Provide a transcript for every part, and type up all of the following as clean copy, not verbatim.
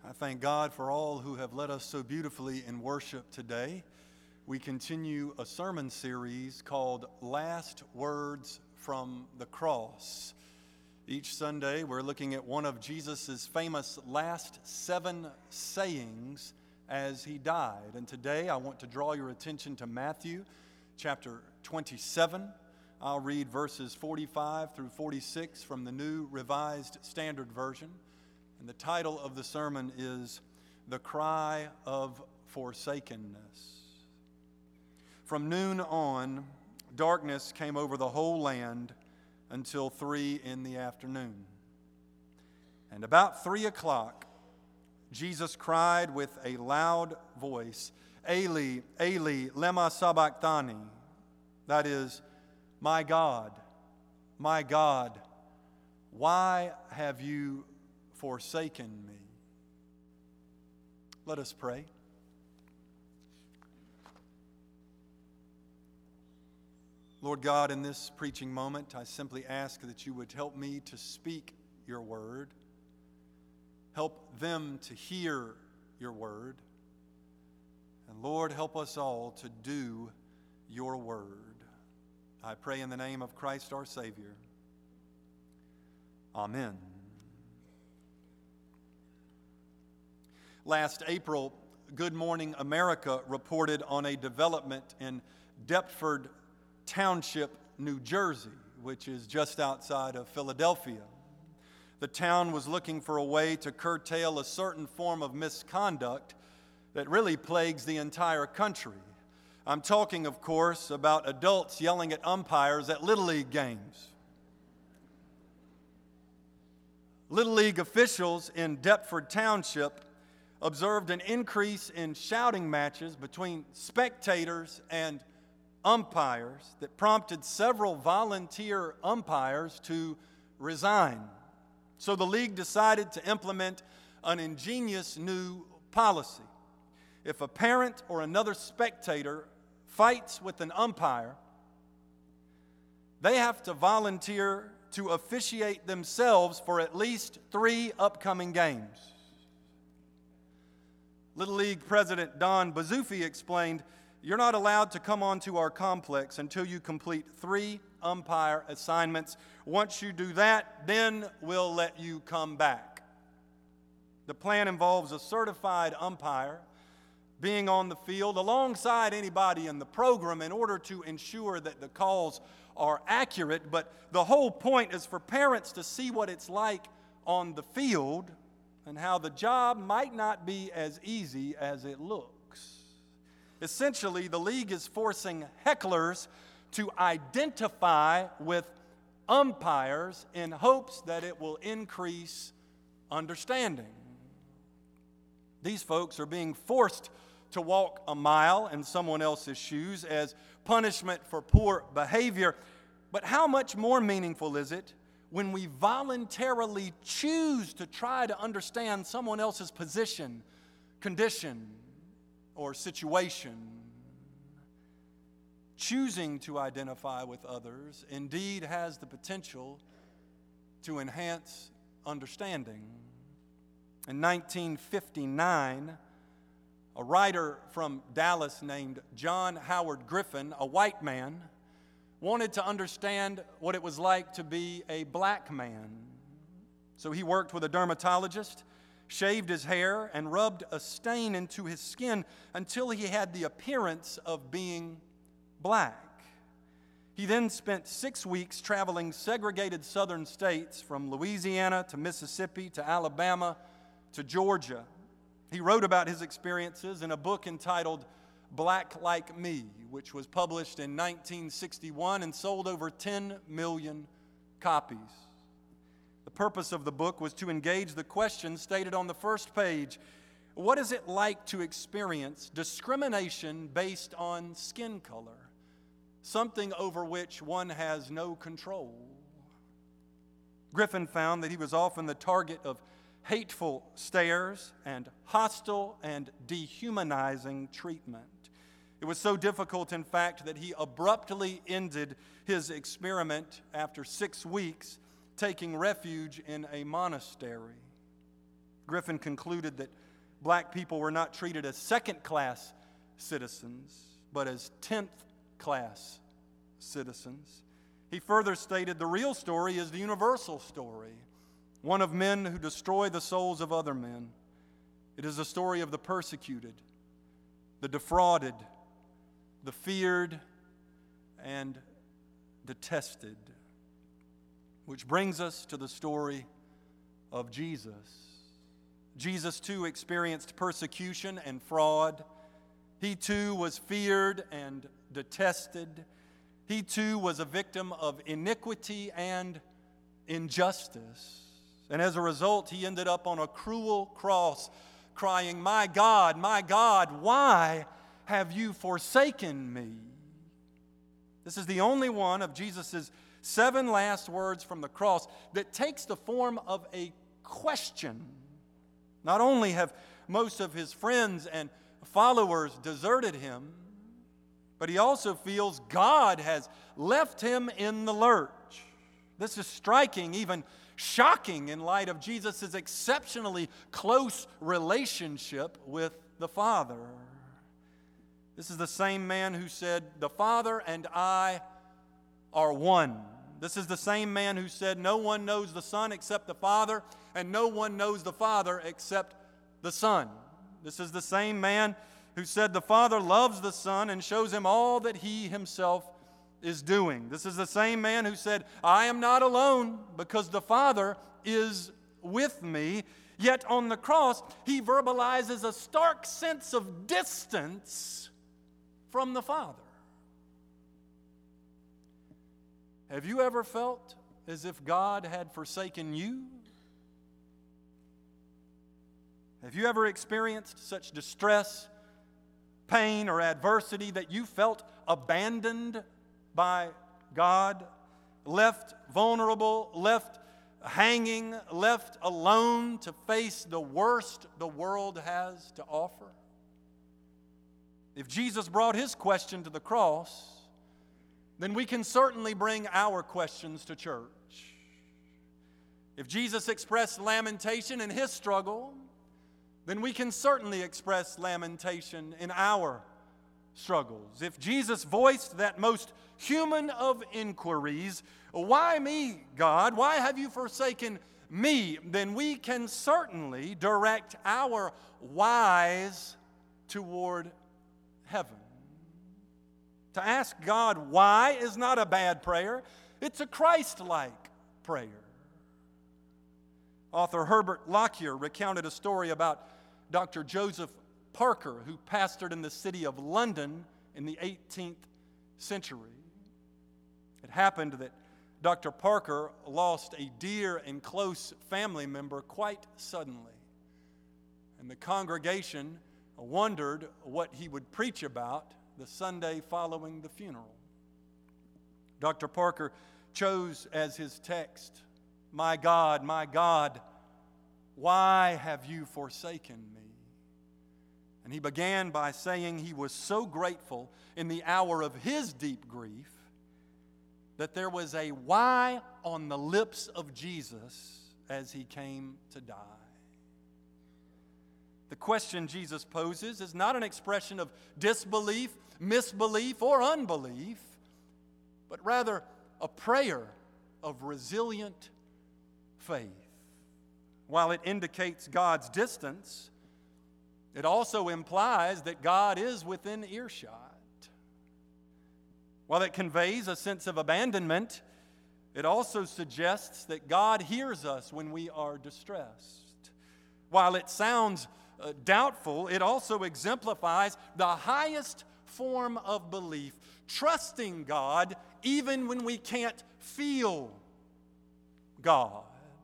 I thank God for all who have led us so beautifully in worship today. We continue a sermon series called Last Words from the Cross. Each Sunday we're looking at one of Jesus' famous last 7 sayings as he died. And today I want to draw your attention to Matthew chapter 27. I'll read verses 45 through 46 from the New Revised Standard Version. And the title of the sermon is The Cry of Forsakenness. From noon on, darkness came over the whole land until 3 p.m. And about 3 o'clock, Jesus cried with a loud voice, Eli, Eli, lema sabachthani. That is, my God, why have you forsaken me? Let us pray. Lord God, in this preaching moment, I simply ask that you would help me to speak your word. Help them to hear your word. And Lord, help us all to do your word. I pray in the name of Christ our Savior. Amen. Last April, Good Morning America reported on a development in Deptford Township, New Jersey, which is just outside of Philadelphia. The town was looking for a way to curtail a certain form of misconduct that really plagues the entire country. I'm talking, of course, about adults yelling at umpires at Little League games. Little League officials in Deptford Township observed an increase in shouting matches between spectators and umpires that prompted several volunteer umpires to resign. So the league decided to implement an ingenious new policy. If a parent or another spectator fights with an umpire, they have to volunteer to officiate themselves for at least 3 upcoming games. Little League President Don Bazuffi explained, "You're not allowed to come onto our complex until you complete 3 umpire assignments. Once you do that, then we'll let you come back." The plan involves a certified umpire being on the field alongside anybody in the program in order to ensure that the calls are accurate. But the whole point is for parents to see what it's like on the field and how the job might not be as easy as it looks. Essentially, the league is forcing hecklers to identify with umpires in hopes that it will increase understanding. These folks are being forced to walk a mile in someone else's shoes as punishment for poor behavior. But how much more meaningful is it when we voluntarily choose to try to understand someone else's position, condition, or situation? Choosing to identify with others indeed has the potential to enhance understanding. In 1959, a writer from Dallas named John Howard Griffin, a white man, wanted to understand what it was like to be a black man. So he worked with a dermatologist, shaved his hair, and rubbed a stain into his skin until he had the appearance of being black. He then spent 6 weeks traveling segregated southern states from Louisiana to Mississippi to Alabama to Georgia. He wrote about his experiences in a book entitled Black Like Me, which was published in 1961 and sold over 10 million copies. The purpose of the book was to engage the question stated on the first page: what is it like to experience discrimination based on skin color, something over which one has no control? Griffin found that he was often the target of hateful stares and hostile and dehumanizing treatment. It was so difficult, in fact, that he abruptly ended his experiment after 6 weeks, taking refuge in a monastery. Griffin concluded that black people were not treated as second-class citizens, but as 10th-class citizens. He further stated the real story is the universal story, one of men who destroy the souls of other men. It is a story of the persecuted, the defrauded, the feared, and detested. Which brings us to the story of Jesus. Jesus, too, experienced persecution and fraud. He, too, was feared and detested. He, too, was a victim of iniquity and injustice. And as a result, he ended up on a cruel cross, crying, my God, why have you forsaken me?" This is the only one of Jesus' 7 last words from the cross that takes the form of a question. Not only have most of his friends and followers deserted him, but he also feels God has left him in the lurch. This is striking, even shocking in light of Jesus' exceptionally close relationship with the Father. This is the same man who said, "The Father and I are one." This is the same man who said, "No one knows the Son except the Father, and no one knows the Father except the Son." This is the same man who said, "The Father loves the Son and shows him all that he himself is doing." This is the same man who said, "I am not alone because the Father is with me." Yet on the cross, he verbalizes a stark sense of distance from the Father. Have you ever felt as if God had forsaken you? Have you ever experienced such distress, pain, or adversity that you felt abandoned by God, left vulnerable, left hanging, left alone to face the worst the world has to offer? If Jesus brought his question to the cross, then we can certainly bring our questions to church. If Jesus expressed lamentation in his struggle, then we can certainly express lamentation in our struggles. If Jesus voiced that most human of inquiries, "Why me, God? Why have you forsaken me?" then we can certainly direct our whys toward heaven. To ask God why is not a bad prayer. It's a Christ-like prayer. Author Herbert Lockyer recounted a story about Dr. Joseph Parker, who pastored in the city of London in the 18th century. It happened that Dr. Parker lost a dear and close family member quite suddenly, and the congregation wondered what he would preach about the Sunday following the funeral. Dr. Parker chose as his text, my God, why have you forsaken me?" And he began by saying he was so grateful in the hour of his deep grief that there was a why on the lips of Jesus as he came to die. The question Jesus poses is not an expression of disbelief, misbelief, or unbelief, but rather a prayer of resilient faith. While it indicates God's distance, it also implies that God is within earshot. While it conveys a sense of abandonment, it also suggests that God hears us when we are distressed. While it sounds doubtful, it also exemplifies the highest form of belief, trusting God even when we can't feel God.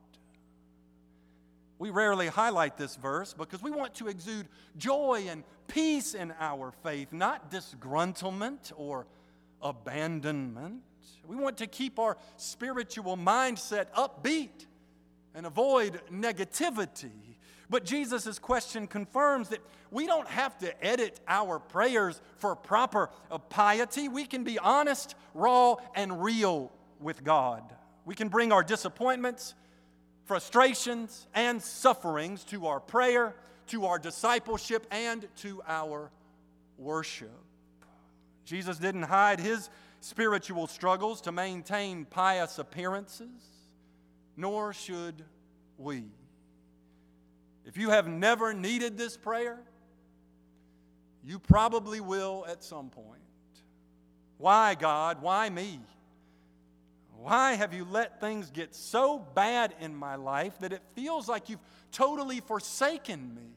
We rarely highlight this verse because we want to exude joy and peace in our faith, not disgruntlement or abandonment. We want to keep our spiritual mindset upbeat and avoid negativity. But Jesus' question confirms that we don't have to edit our prayers for proper piety. We can be honest, raw, and real with God. We can bring our disappointments, frustrations, and sufferings to our prayer, to our discipleship, and to our worship. Jesus didn't hide his spiritual struggles to maintain pious appearances, nor should we. If you have never needed this prayer, you probably will at some point. Why, God? Why me? Why have you let things get so bad in my life that it feels like you've totally forsaken me?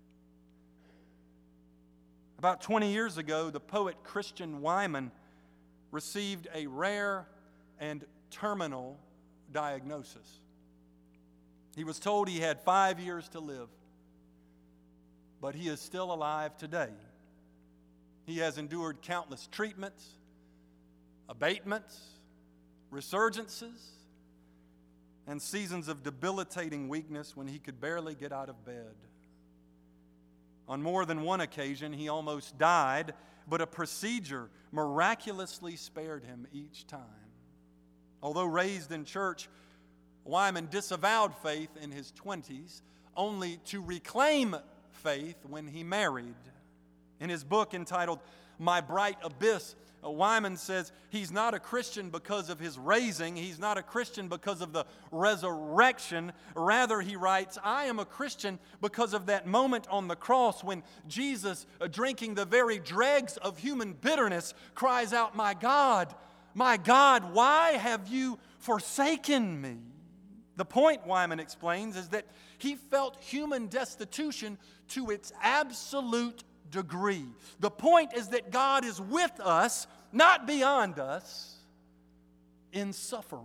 About 20 years ago, the poet Christian Wyman received a rare and terminal diagnosis. He was told he had 5 years to live, but he is still alive today. He has endured countless treatments, abatements, resurgences, and seasons of debilitating weakness when he could barely get out of bed. On more than one occasion, he almost died, but a procedure miraculously spared him each time. Although raised in church, Wyman disavowed faith in his 20s, only to reclaim faith when he married. In his book entitled My Bright Abyss, Wyman says he's not a Christian because of his raising. He's not a Christian because of the resurrection. Rather, he writes, I am a Christian because of that moment on the cross when Jesus, drinking the very dregs of human bitterness, cries out, my God, why have you forsaken me? The point, Wyman explains, is that he felt human destitution to its absolute degree. The point is that God is with us, not beyond us, in suffering.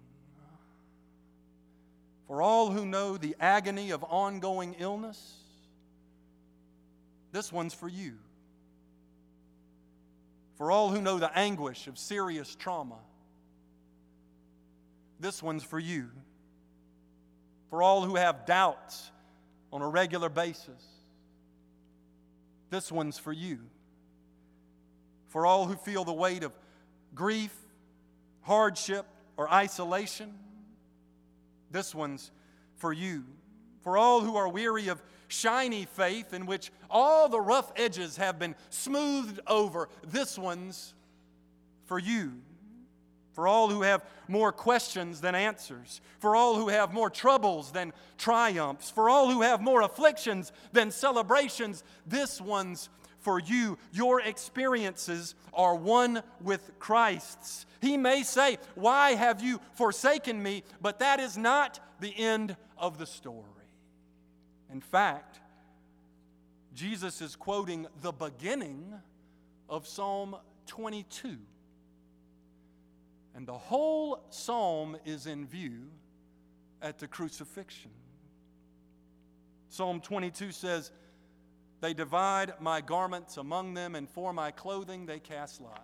For all who know the agony of ongoing illness, this one's for you. For all who know the anguish of serious trauma, this one's for you. For all who have doubts on a regular basis, this one's for you. For all who feel the weight of grief, hardship, or isolation, this one's for you. For all who are weary of shiny faith in which all the rough edges have been smoothed over, this one's for you. For all who have more questions than answers. For all who have more troubles than triumphs. For all who have more afflictions than celebrations, this one's for you. Your experiences are one with Christ's. He may say, why have you forsaken me? But that is not the end of the story. In fact, Jesus is quoting the beginning of Psalm 22. And the whole psalm is in view at the crucifixion. Psalm 22 says, they divide my garments among them, and for my clothing they cast lots.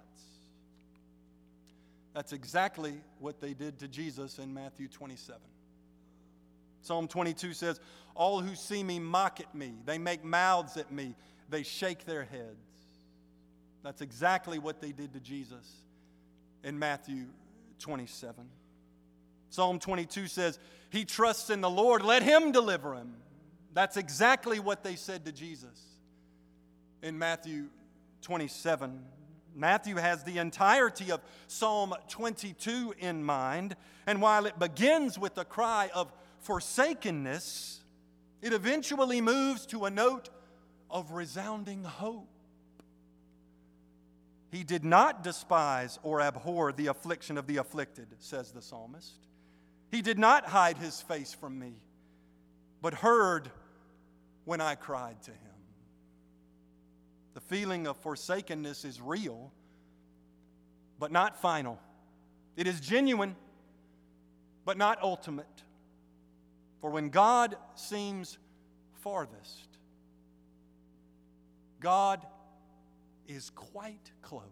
That's exactly what they did to Jesus in Matthew 27. Psalm 22 says, all who see me mock at me. They make mouths at me. They shake their heads. That's exactly what they did to Jesus in Matthew 27. Psalm 22 says, he trusts in the Lord, let him deliver him. That's exactly what they said to Jesus in Matthew 27. Matthew has the entirety of Psalm 22 in mind, and while it begins with the cry of forsakenness, it eventually moves to a note of resounding hope. He did not despise or abhor the affliction of the afflicted, says the psalmist. He did not hide his face from me, but heard when I cried to him. The feeling of forsakenness is real, but not final. It is genuine, but not ultimate. For when God seems farthest, God is quite close.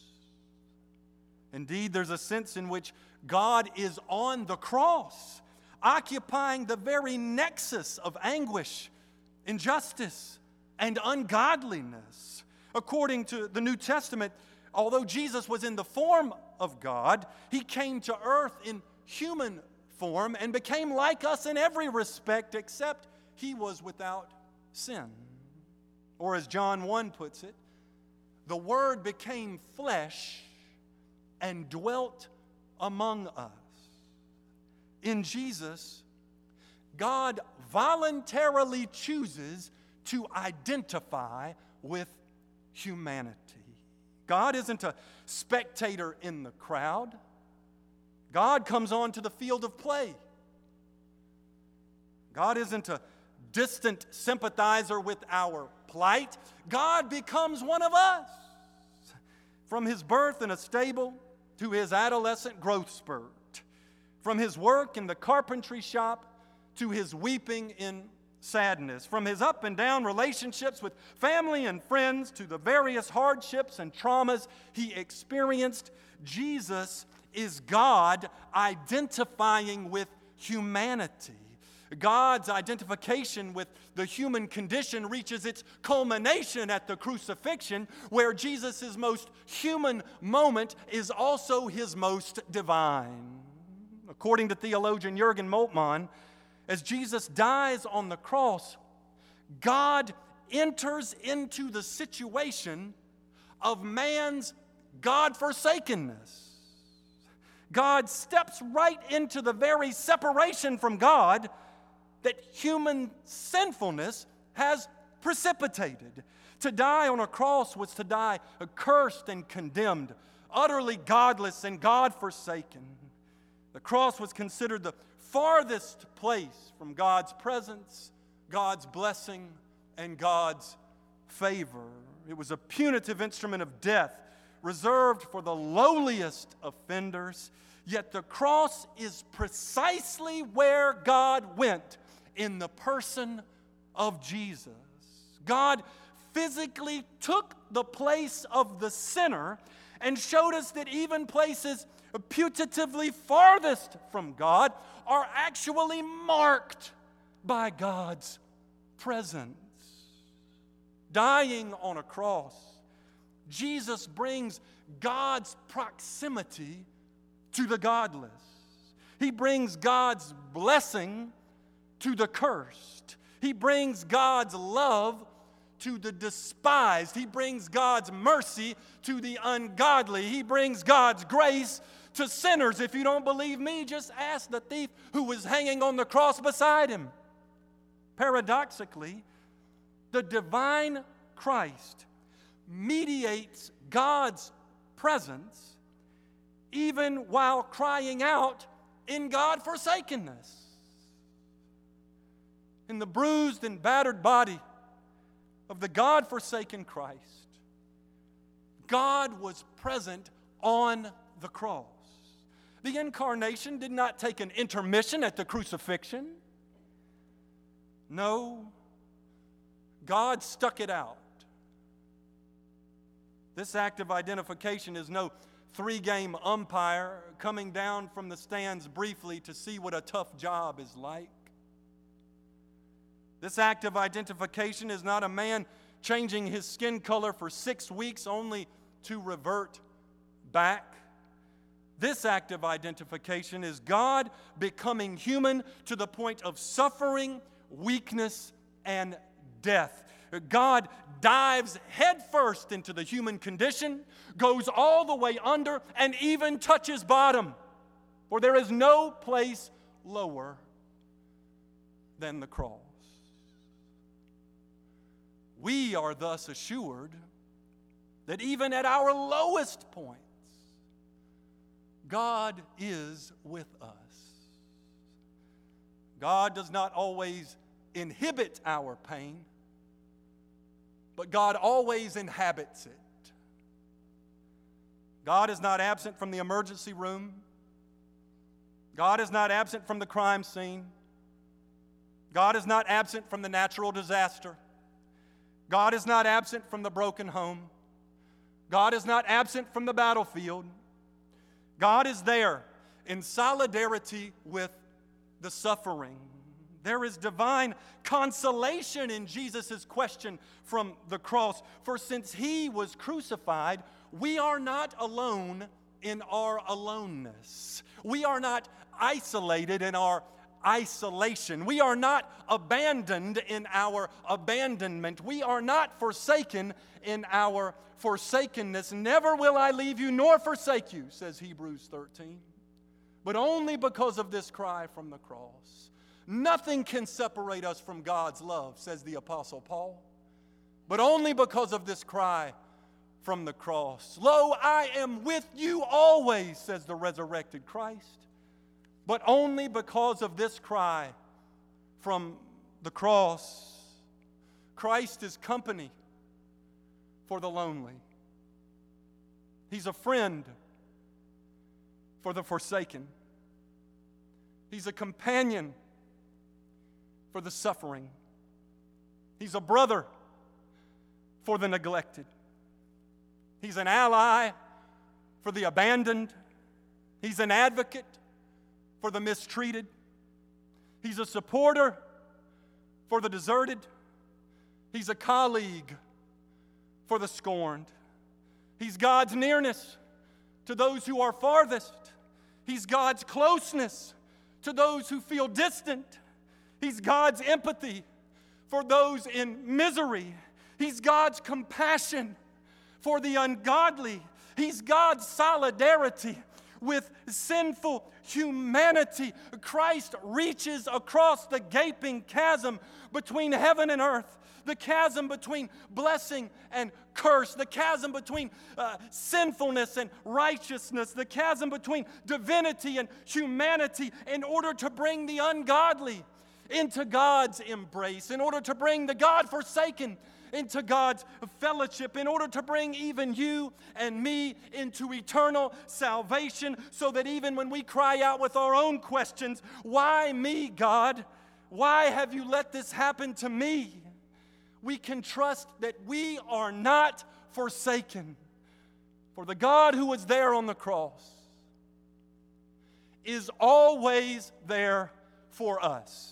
Indeed, there's a sense in which God is on the cross, occupying the very nexus of anguish, injustice, and ungodliness. According to the New Testament, although Jesus was in the form of God, he came to earth in human form and became like us in every respect except he was without sin. Or as John 1 puts it, the Word became flesh and dwelt among us. In Jesus, God voluntarily chooses to identify with humanity. God isn't a spectator in the crowd. God comes onto the field of play. God isn't a distant sympathizer with our plight. God becomes one of us. From his birth in a stable to his adolescent growth spurt, from his work in the carpentry shop to his weeping in sadness, from his up and down relationships with family and friends to the various hardships and traumas he experienced, Jesus is God identifying with humanity. God's identification with the human condition reaches its culmination at the crucifixion, where Jesus' most human moment is also his most divine. According to theologian Jürgen Moltmann, as Jesus dies on the cross, God enters into the situation of man's God-forsakenness. God steps right into the very separation from God that human sinfulness has precipitated. To die on a cross was to die accursed and condemned, utterly godless and God-forsaken. The cross was considered the farthest place from God's presence, God's blessing, and God's favor. It was a punitive instrument of death, reserved for the lowliest offenders. Yet the cross is precisely where God went in the person of Jesus. God physically took the place of the sinner and showed us that even places putatively farthest from God are actually marked by God's presence. Dying on a cross, Jesus brings God's proximity to the godless. He brings God's blessing to the cursed. He brings God's love to the despised. He brings God's mercy to the ungodly. He brings God's grace to sinners. If you don't believe me, just ask the thief who was hanging on the cross beside him. Paradoxically, the divine Christ mediates God's presence even while crying out in God-forsakenness. In the bruised and battered body of the God-forsaken Christ, God was present on the cross. The incarnation did not take an intermission at the crucifixion. No, God stuck it out. This act of identification is no three-game umpire coming down from the stands briefly to see what a tough job is like. This act of identification is not a man changing his skin color for 6 weeks only to revert back. This act of identification is God becoming human to the point of suffering, weakness, and death. God dives headfirst into the human condition, goes all the way under, and even touches bottom. For there is no place lower than the cross. We are thus assured that even at our lowest points, God is with us. God does not always inhibit our pain, but God always inhabits it. God is not absent from the emergency room. God is not absent from the crime scene. God is not absent from the natural disaster. God is not absent from the broken home. God is not absent from the battlefield. God is there in solidarity with the suffering. There is divine consolation in Jesus' question from the cross. For since he was crucified, we are not alone in our aloneness. We are not isolated in our isolation. We are not abandoned in our abandonment. We are not forsaken in our forsakenness. Never will I leave you nor forsake you, says Hebrews 13. But only because of this cry from the cross. Nothing can separate us from God's love, says the Apostle Paul. But only because of this cry from the cross. Lo, I am with you always, says the resurrected Christ. But only because of this cry from the cross. Christ is company for the lonely. He's a friend for the forsaken. He's a companion for the suffering. He's a brother for the neglected. He's an ally for the abandoned. He's an advocate for the mistreated. He's a supporter for the deserted. He's a colleague for the scorned. He's God's nearness to those who are farthest. He's God's closeness to those who feel distant. He's God's empathy for those in misery. He's God's compassion for the ungodly. He's God's solidarity with sinful humanity. Christ reaches across the gaping chasm between heaven and earth, the chasm between blessing and curse, the chasm between sinfulness and righteousness, the chasm between divinity and humanity, in order to bring the ungodly into God's embrace, in order to bring the God-forsaken into God's fellowship, in order to bring even you and me into eternal salvation, so that even when we cry out with our own questions, why me, God? Why have you let this happen to me? We can trust that we are not forsaken. For the God who was there on the cross is always there for us.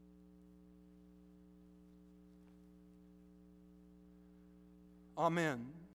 Amen.